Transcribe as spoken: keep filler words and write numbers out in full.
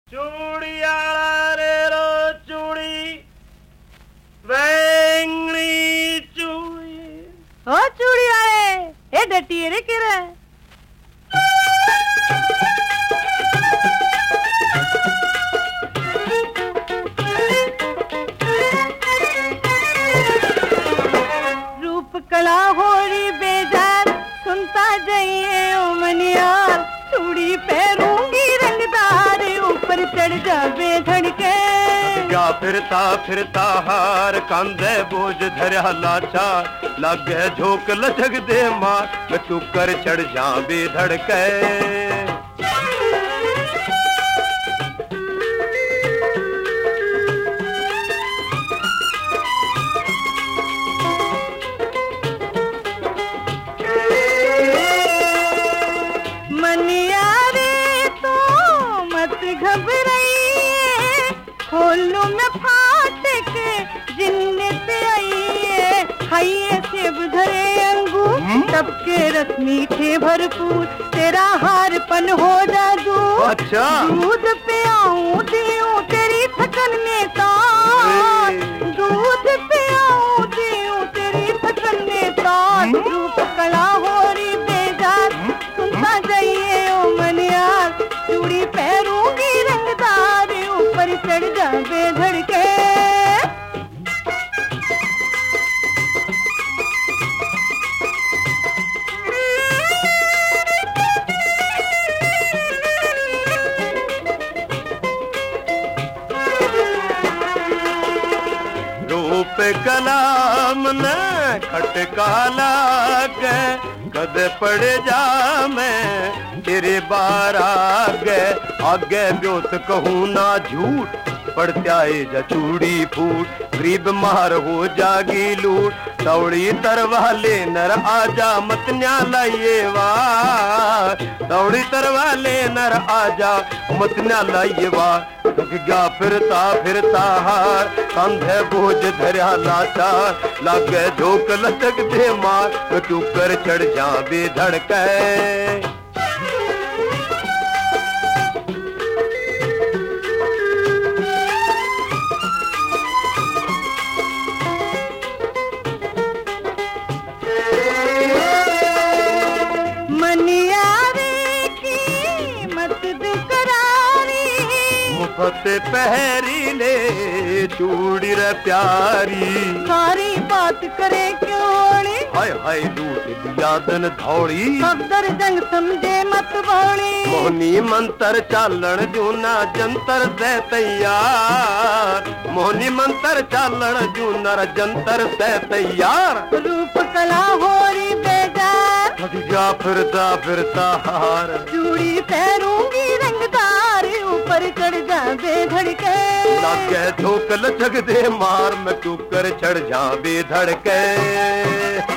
चूड़ी आला रे रो चूड़ी बैंगनी चूड़ी ओ चूड़ी आले ए डटी रे किरे रूप कला होरी बेजार सुनता जाइए ओ मनियार चूड़ी पहनूंगी रंगदार ऊपर चढ़ जावे धड़के क्या फिरता फिरता हार कांधे बोझ धरया लाचार लागे झोंक लचक दे मार मैं तू कर चढ़ जावे धड़के घबराइए खोलू में फाटक जिन्नत आइए खाइए सेब धरे अंगूर सबके रस मीठे भरपूर तेरा हारपन हो जादू अच्छा दूध पे आऊं दियूं तेरी थकन में तार दूध पे आऊं दियूं तेरी थकन में तार रूप कला होरी बेजार सुनता जाइए ओ मनियार चूड़ी पहनूंगी रंगदार ऊपर चढ़ जावे धड़के रूप कलाम न खटका लागे कद पड़ जा मैं तेरे बार आगे आगे ब्योत कहूँ ना झूठ पड़ते आए जा चूड़ी फूट गरीब मार हो जागी लूट दौड़ी तरवाले नर आजा मत न्याला ये वार दौड़ी तरवाले नर आजा मत न्याला ये वार थक गया फिरता फिरता हार कंधे बोझ धरया लाचार लागे झोंक लचक दे मार तू कर चढ़ जावे धड़के मुफत पहरी ले चूड़ी रे प्यारी सारी बात करे क्यों हाय हाय लूट दिया दन धौड़ी सफदर जंग समझे मत भौली मोहनी मंतर चालन जूना जंतर से तैयार मोहनी मंतर चालन जूना जंतर से तैयार रूप कला होरी बेजार थक गया फिरता फिरता हार चूड़ी पहनूंगी रंगदार ऊपर चढ़ जावे धड़के लागे झोंक लचक दे मार मैं तू कर चढ़ जावे धड़के